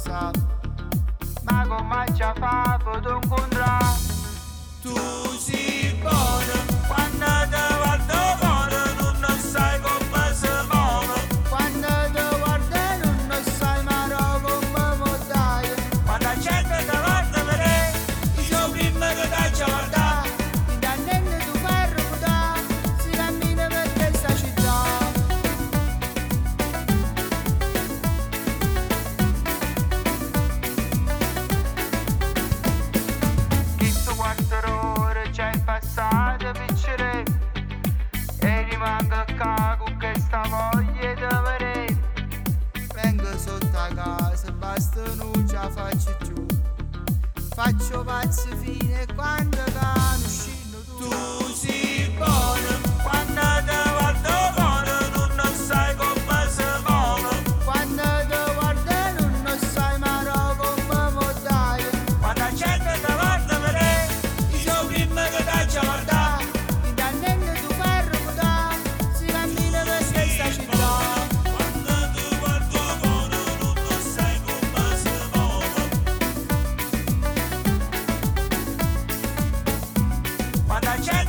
sa, ma come ci fa potuto incontrare? Tu sei buono quando ti guardo cuore, non sai come si muove. Quando ti guardo non sai mai come mi dai. Quando la gente ti guarda per te, io prima che ti guarda, ti danno tu fai ricordare, si cammina per questa città. Chissà quante ore c'è passato piccere e rimango qua con questa voglia di vedere. Vengo sotto a casa, basta non ce la faccio più. Faccio pazzi fine quando cano uscino tu. Tu sei buono quando ti guardo cuore, non sai come si muove. Quando ti guardo non sai mai come mi dai. Quando la gente ti guarda per te, io prima che ti guarda, ti danno tu fai ricordare, si cammina per questa città. Quando ti guardo cuore, non sai come si muove. Quando la gente